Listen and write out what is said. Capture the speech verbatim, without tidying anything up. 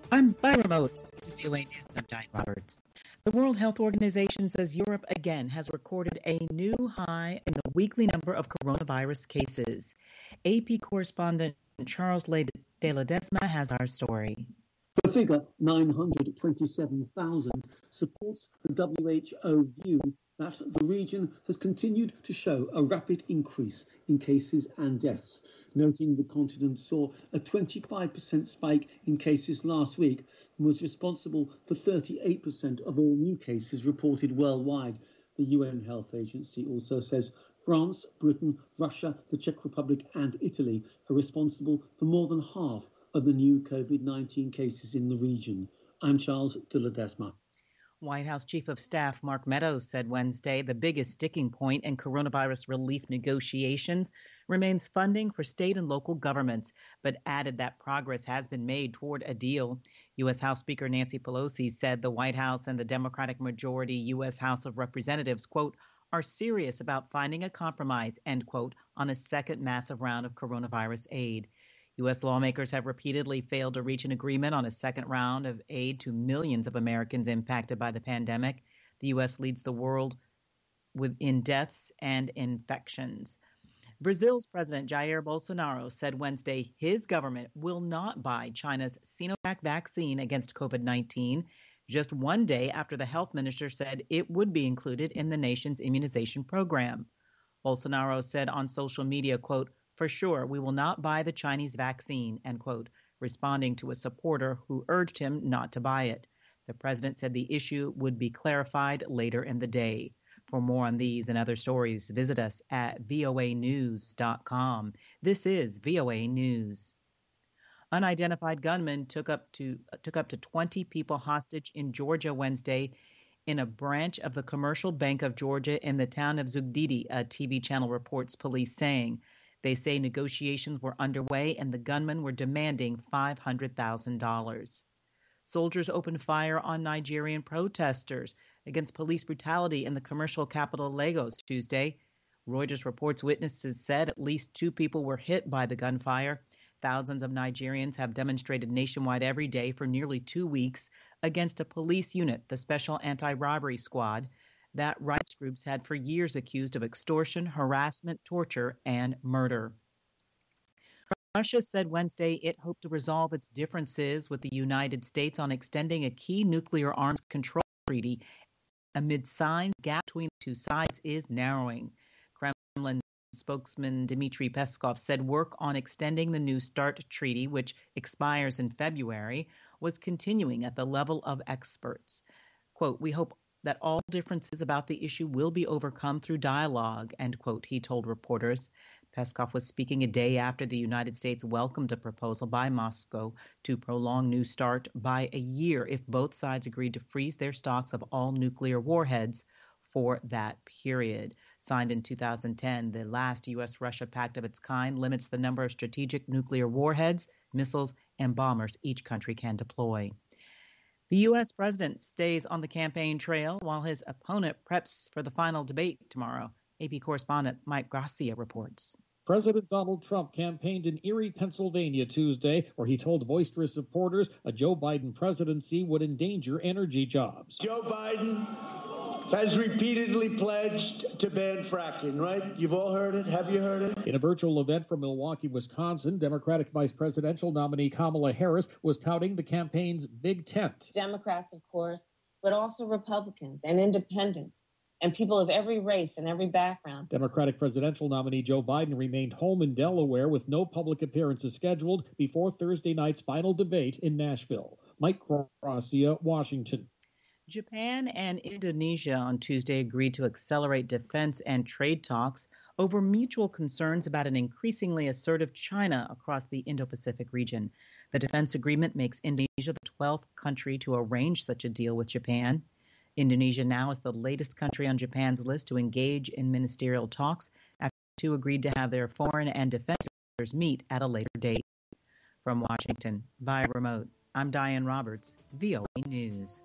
I'm by remote. This is V O A News. I'm Diane Roberts. The World Health Organization says Europe again has recorded a new high in the weekly number of coronavirus cases. A P correspondent Charles de Ledesma has our story. The figure, nine hundred twenty-seven thousand, supports the W H O view that the region has continued to show a rapid increase in cases and deaths, noting the continent saw a twenty-five percent spike in cases last week and was responsible for thirty-eight percent of all new cases reported worldwide. The U N Health Agency also says France, Britain, Russia, the Czech Republic and Italy are responsible for more than half of the new COVID nineteen cases in the region. I'm Charles de Ledesma. White House Chief of Staff Mark Meadows said Wednesday the biggest sticking point in coronavirus relief negotiations remains funding for state and local governments, but added that progress has been made toward a deal. U S. House Speaker Nancy Pelosi said the White House and the Democratic majority U S. House of Representatives, quote, are serious about finding a compromise, end quote, on a second massive round of coronavirus aid. U S lawmakers have repeatedly failed to reach an agreement on a second round of aid to millions of Americans impacted by the pandemic. The U S leads the world with in deaths and infections. Brazil's President Jair Bolsonaro said Wednesday his government will not buy China's Sinovac vaccine against COVID nineteen, just one day after the health minister said it would be included in the nation's immunization program. Bolsonaro said on social media, quote, for sure, we will not buy the Chinese vaccine, end quote, responding to a supporter who urged him not to buy it. The president said the issue would be clarified later in the day. For more on these and other stories, visit us at V O A news dot com. This is V O A News. Unidentified gunmen took up to took up to twenty people hostage in Georgia Wednesday in a branch of the Commercial Bank of Georgia in the town of Zugdidi, a T V channel reports police saying. They say negotiations were underway and the gunmen were demanding five hundred thousand dollars. Soldiers opened fire on Nigerian protesters against police brutality in the commercial capital Lagos Tuesday. Reuters reports witnesses said at least two people were hit by the gunfire. Thousands of Nigerians have demonstrated nationwide every day for nearly two weeks against a police unit, the Special Anti-Robbery Squad, that rights groups had for years accused of extortion, harassment, torture, and murder. Russia said Wednesday it hoped to resolve its differences with the United States on extending a key nuclear arms control treaty amid signs the gap between the two sides is narrowing. Kremlin spokesman Dmitry Peskov said work on extending the New START treaty, which expires in February, was continuing at the level of experts. Quote, we hope that all differences about the issue will be overcome through dialogue, end quote, he told reporters. Peskov was speaking a day after the United States welcomed a proposal by Moscow to prolong New START by a year if both sides agreed to freeze their stocks of all nuclear warheads for that period. Signed in two thousand ten, the last U S Russia pact of its kind limits the number of strategic nuclear warheads, missiles, and bombers each country can deploy. The U S president stays on the campaign trail while his opponent preps for the final debate tomorrow. A P correspondent Mike Gracia reports. President Donald Trump campaigned in Erie, Pennsylvania Tuesday, where he told boisterous supporters a Joe Biden presidency would endanger energy jobs. Joe Biden has repeatedly pledged to ban fracking, right? You've all heard it. Have you heard it? In a virtual event from Milwaukee, Wisconsin, Democratic vice presidential nominee Kamala Harris was touting the campaign's big tent. Democrats, of course, but also Republicans and independents and people of every race and every background. Democratic presidential nominee Joe Biden remained home in Delaware with no public appearances scheduled before Thursday night's final debate in Nashville. Mike Gracia, Washington. Japan and Indonesia on Tuesday agreed to accelerate defense and trade talks over mutual concerns about an increasingly assertive China across the Indo-Pacific region. The defense agreement makes Indonesia the twelfth country to arrange such a deal with Japan. Indonesia now is the latest country on Japan's list to engage in ministerial talks after the two agreed to have their foreign and defense ministers meet at a later date. From Washington, via remote, I'm Diane Roberts, V O A News.